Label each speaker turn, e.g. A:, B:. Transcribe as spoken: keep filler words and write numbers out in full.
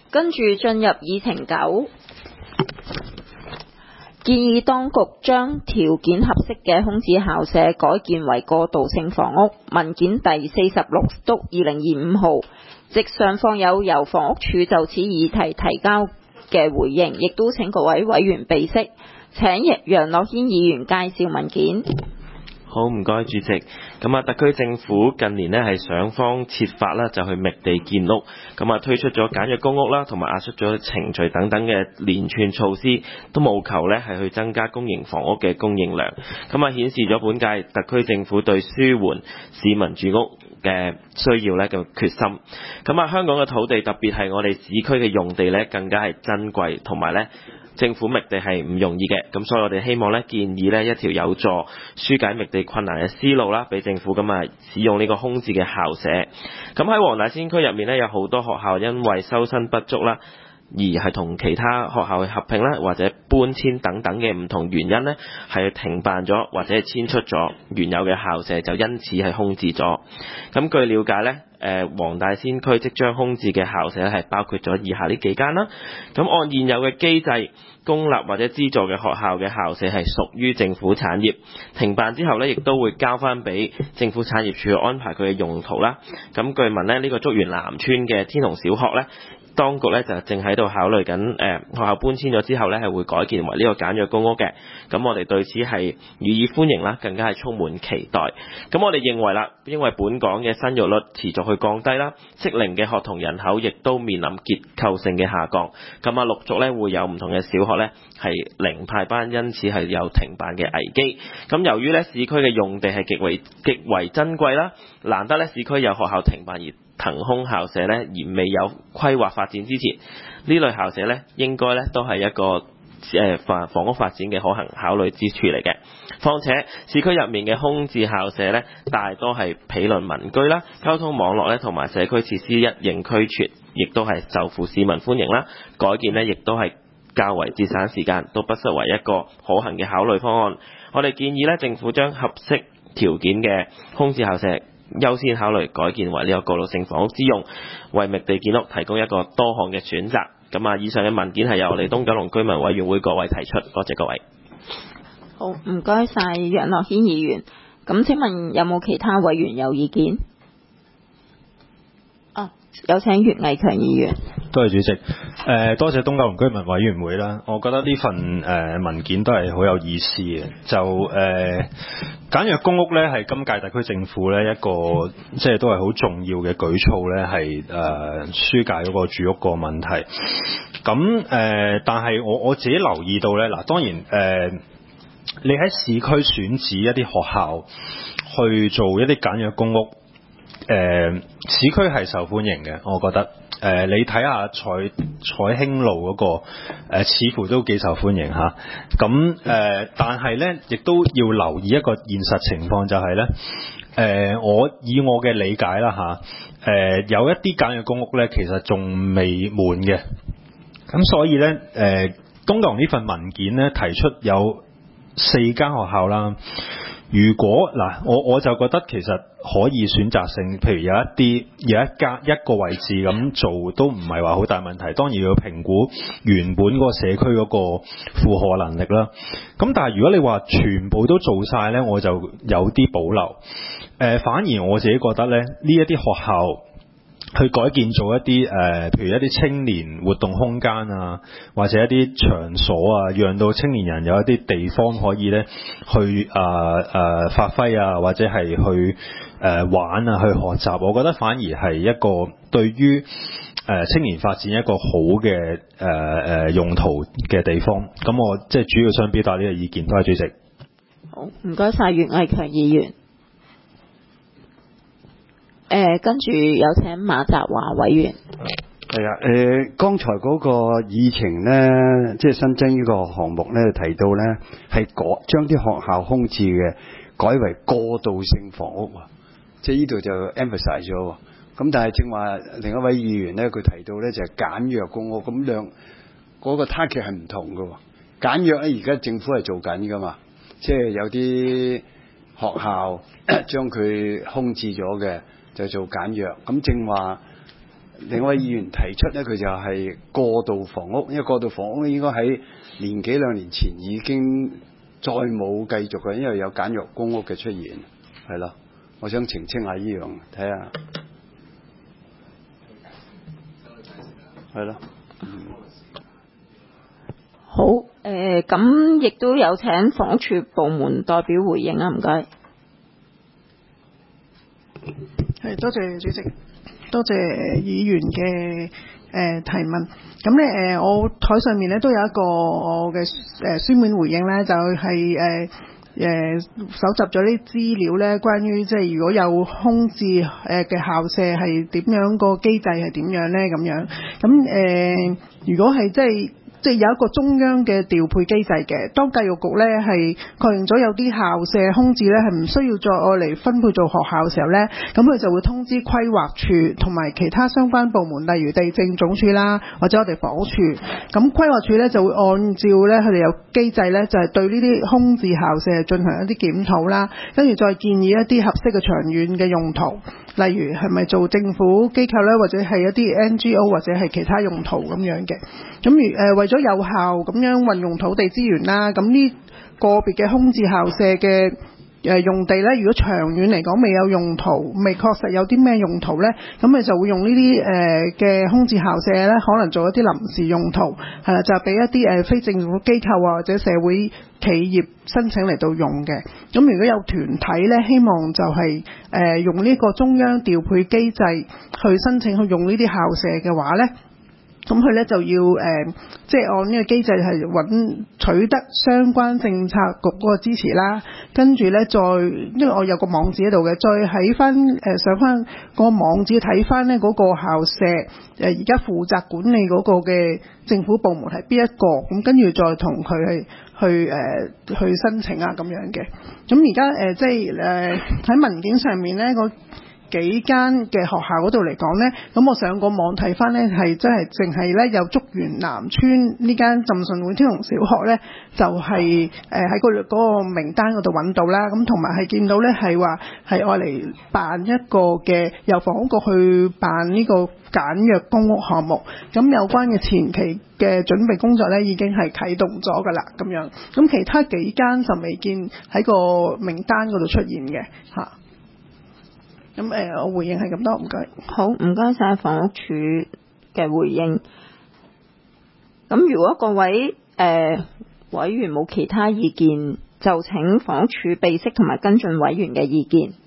A: 跟住進入議程九，建議當局將條件合適嘅空置校舍改建為過渡性房屋。文件第四十六督二零二五號，席上放有由房屋署就此議題提交嘅回應，亦都請各位委員備悉。請楊樂軒議員介紹文件。
B: 好，唔該主席。咁啊，特區政府近年呢係想方設法啦，就去覓地建屋，咁啊推出咗簡約公屋啦，同埋壓縮咗程序等等嘅連串措施，都務求呢係去增加公營房屋嘅供應量。咁啊，顯示咗本屆特區政府對舒緩市民住屋嘅需要呢嘅決心。咁啊，香港嘅土地特別係我哋市區嘅用地呢，更加係珍貴，同埋呢政府覓地係唔容易嘅，咁所以我哋希望咧建議咧一條有助紓解覓地困難嘅思路啦，俾政府咁啊使用呢個空置嘅校舍。咁喺黃大仙區入面咧，有好多學校因為收生不足啦，而係同其他學校去合併啦，或者搬遷等等嘅唔同原因呢，係停辦咗或者係遷出咗原有嘅校舍，就因此係空置咗。咁據了解呢，誒黃大仙區即將空置嘅校舍係包括咗以下呢幾間啦。咁按現有嘅機制，公立或者資助嘅學校嘅校舍係屬於政府產業，停辦之後呢，亦都會交翻俾政府產業署去安排佢嘅用途啦。咁據聞呢，呢、呢個竹園南村嘅天虹小學呢，當局咧就正喺度考慮緊，誒、呃、學校搬遷咗之後咧係會改建為呢個簡約公屋嘅。咁我哋對此係予以歡迎啦，更加係充滿期待。咁我哋認為啦，因為本港嘅生育率持續去降低啦，適齡嘅學童人口亦都面臨結構性嘅下降。咁啊，陸續咧會有唔同嘅小學咧係零派班，因此係有停辦嘅危機。咁由於咧市區嘅用地係極為極為珍貴啦，難得咧市區有學校停辦而騰空校舍咧，而未有規劃發展之前，呢類校舍咧應該咧都係一個誒房房屋發展嘅可行考慮之處嚟嘅。況且市區入面嘅空置校舍咧，大多係毗鄰民居啦，交通網絡咧同埋社區設施一應俱全，亦都係受乎市民歡迎啦。改建咧亦都係較為節省時間，都不失為一個可行嘅考慮方案。我哋建議咧政府將合適條件嘅空置校舍優先考慮改建為呢個過渡性房屋之用，為覓地建屋提供一個多項嘅選擇。咁啊，以上嘅文件係由我哋東九龍居民委員會各位提出，多謝各位。
A: 好，唔該晒楊樂軒議員。咁請問有冇其他委員有意見？啊，有請岳毅強議員。
C: 多謝主席。誒、呃，多謝東九龍居民委員會啦。我覺得呢份誒、呃、文件都係好有意思嘅。就誒、呃、簡約公屋咧，係今屆特區政府咧一個即係都係好重要嘅舉措咧，係誒紓解嗰個住屋個問題。咁誒、呃，但係我我自己留意到咧，嗱，當然誒、呃，你喺市區選址一啲學校去做一啲簡約公屋，誒、呃，市區係受歡迎嘅，我覺得。誒、呃，你睇下彩彩興路嗰、那個、呃、似乎都幾受歡迎嚇。咁、啊、誒、呃，但係咧，亦都要留意一個現實情況，就係咧，誒，我以我嘅理解啦嚇，誒、呃，有一啲簡約公屋咧，其實仲未滿嘅。咁所以咧，誒、呃，東九龍呢份文件咧提出有四間學校啦。如果嗱，我我就覺得其實可以選擇性，譬如有一啲有一間一個位置咁做都唔係話好大問題。當然要評估原本嗰個社區嗰個負荷能力啦。咁但係如果你話全部都做晒呢，我就有啲保留。誒、呃，反而我自己覺得呢，呢一啲學校去改建做一啲誒、呃，譬如一啲青年活動空間啊，或者一啲場所啊，讓到青年人有一啲地方可以咧去啊啊、呃呃、發揮啊，或者係去誒、呃、玩啊，去學習。我覺得反而係一個對於誒、呃、青年發展一個好嘅誒誒用途嘅地方。咁我即係主要想表達呢個意見。多謝主席。
A: 好，唔該晒岳毅強議員。誒、呃，跟住有請馬澤華委員。
D: 係啊，誒、呃，剛才嗰個議程咧，即係新增呢個項目咧，提到咧係改將啲學校空置嘅改為過渡性房屋，即係呢度就 emphasize 咗。咁但係正話另一位議員咧，佢提到咧就係、是、簡約公屋，咁兩嗰個 target 係唔同嘅。簡約咧而家政府係做緊噶嘛，即係有啲學校將佢空置咗嘅。就做簡約，咁正話另外議員提出咧，佢就係過渡房屋，因為過渡房屋應該喺年幾兩年前已經再冇繼續嘅，因為有簡約公屋嘅出現，係咯。我想澄清下呢樣，睇下，係咯。嗯、
A: 好，誒咁亦都有請房屋署部門代表回應啊，唔該。
E: 係，多謝主席，多謝議員嘅誒、呃、提問。咁咧誒，我台上面咧都有一個我嘅誒書面回應咧，就係誒誒搜集咗啲資料咧，關於即係如果有空置誒嘅校舍係點樣，個機制係點樣咧咁樣。咁誒、呃，如果係即係。即係有一個中央嘅調配機制嘅，當教育局咧係確認咗有啲校舍空置咧係唔需要再愛嚟分配做學校嘅時候咧，咁佢就會通知規劃處同埋其他相關部門，例如地政總署啦，或者我哋房屋處。咁規劃處咧就會按照咧佢哋有機制咧，就係對呢啲空置校舍進行一啲檢討啦，跟住再建議一啲合適嘅長遠嘅用途，例如係咪做政府機構咧，或者係一啲 N G O 或者係其他用途咁樣嘅。咁如誒為咗有效咁樣運用土地資源啦，咁呢個別嘅空置校舍嘅誒用地咧，如果長遠嚟講未有用途，未確實有啲咩用途咧，咁咪就會用呢啲誒嘅空置校舍咧，可能做一啲臨時用途，係啦，就俾一啲誒非政府機構啊或者社會企業申請嚟到用嘅。咁如果有團體咧，希望就係誒用呢個中央調配機制去申請去用呢啲校舍嘅話咧，咁佢咧就要誒、呃，即係按呢個機制係揾取得相關政策局嗰個支持啦，跟住咧再，因為我有個網址喺度嘅，再喺翻誒上翻個網址睇翻咧嗰個校舍誒而家負責管理嗰個嘅政府部門係邊一個，咁跟住再同佢去去誒、呃、去申請啊咁樣嘅。咁而家誒即係誒喺文件上面咧個幾間嘅學校嗰度嚟講呢，咁我上個網睇翻呢，係真係淨係呢有竹園南村呢間浸信會天虹小學呢，就係誒喺個嗰個名單嗰度揾到啦。咁同埋係見到呢係話係愛嚟辦一個嘅由房屋局去辦呢個簡約公屋項目。咁有關嘅前期嘅準備工作呢，已經係啟動咗㗎啦。咁樣咁其他幾間就未見喺個名單嗰度出現嘅嚇。咁誒、呃，我回應係咁多，唔該。
A: 好，唔該晒房屋署嘅回應。咁如果各位誒、呃、委員冇其他意見，就請房屋署備悉同埋跟進委員嘅意見。